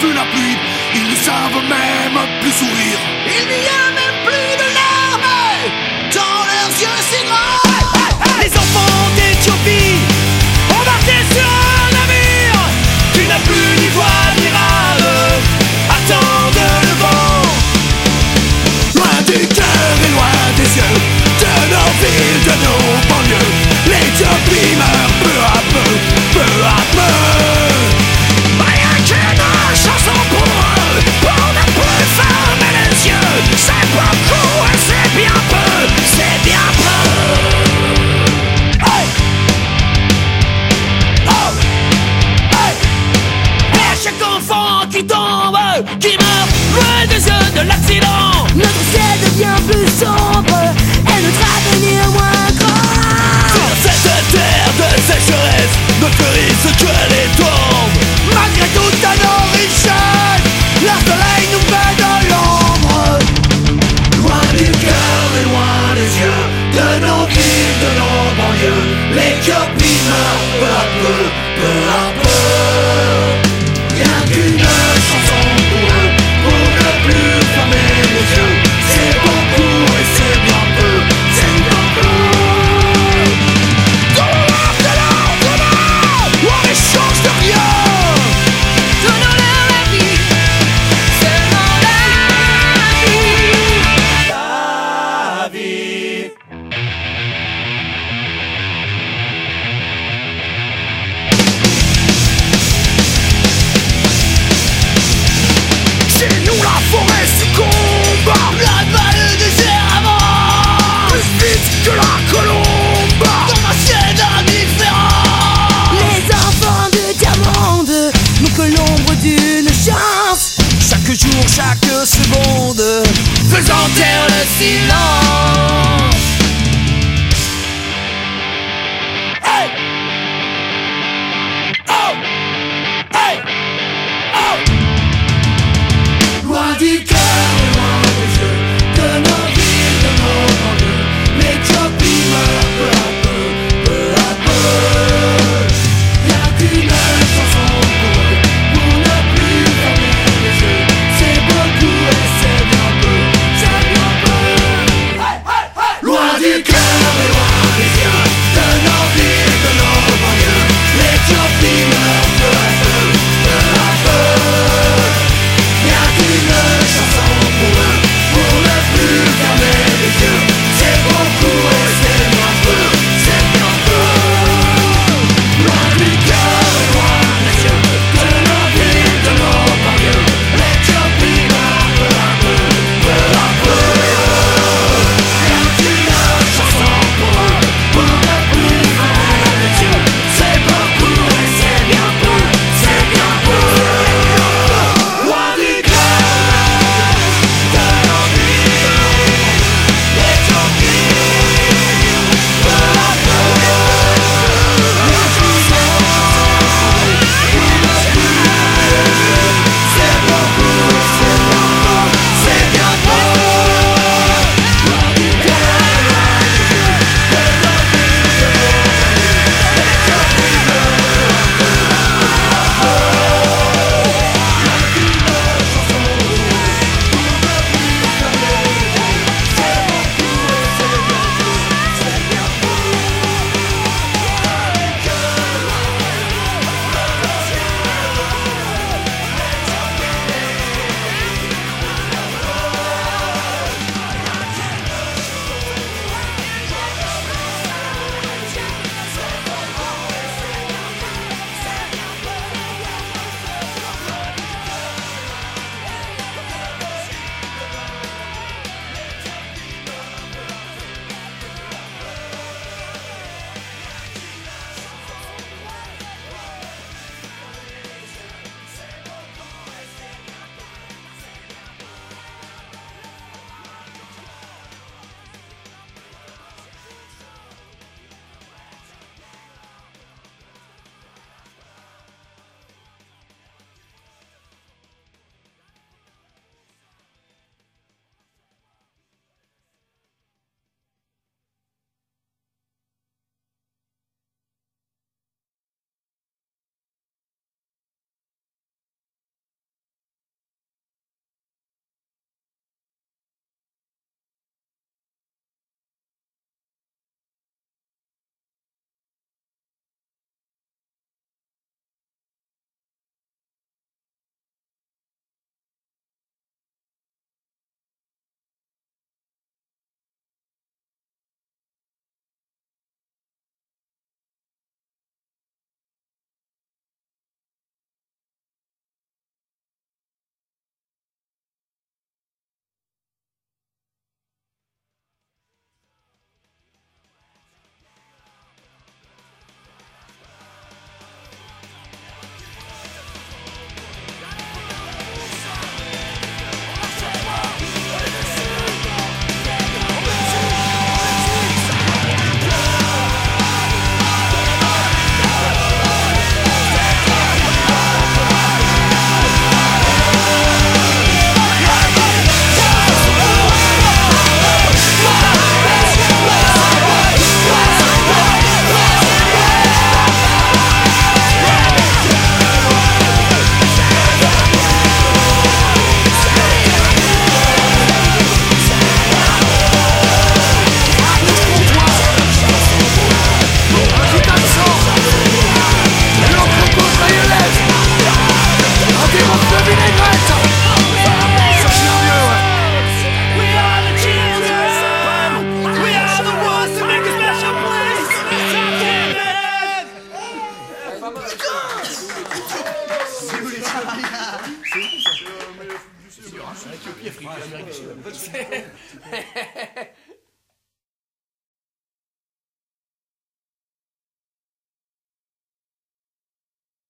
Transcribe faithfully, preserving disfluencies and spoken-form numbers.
vu la pluie, ils ne savent même plus sourire. Il n'y a même plus de larmes dans leurs yeux si grands. Les enfants d'Éthiopie embarqués sur un navire qui n'a plus ni voile ni rame, attendent le vent. Loin du cœur et loin des yeux, de nos villes, de nos banlieues, l'Éthiopie meurt peu à peu, peu à peu. Rien qu'une chanson pour eux, pour ne plus fermer les yeux. C'est beaucoup et c'est bien peu, c'est bien peu. Hey! Oh! Hey! Et à chaque enfant qui tombe, qui meurt, loin des yeux de l'accident, notre ciel devient plus sombre et notre avenir moins grand. sur cette terre de sécheresse, ne fleurissent que les tombes. Malgré toutes nos richesses, le soleil nous met de l'ombre. Loin du cœur et loin des yeux, de nos villes, de nos banlieues, l'Éthiopie meurt peu à peu, peu à peu. Rien qu'une chanson pour eux, pour ne plus fermer les yeux. C'est beaucoup et c'est bien peu, c'est bien peu. Donnons-leur de l'ordre, on échange de rien. Donnons-leur la vie, seulement la vie. La vie. Chez nous la forêt succombe, la balle des avant, plus vite que la colombe dans un ciel indifférent. Les enfants de Tiers-Monde n'ont que l'ombre d'une chance. Chaque jour, chaque seconde, faisant taire le silence. Hey! Oh! Hey! Oh! Loin du cœur et loin des yeux, de nos villes, de nos banlieues, l'Éthiopie meurt peu à peu, peu à peu. Rien qu'une chanson pour eux, pour ne plus fermer les yeux. C'est beaucoup et c'est bien peu, c'est bien peu. Éthiopie, Afrique, Amérique du Sud.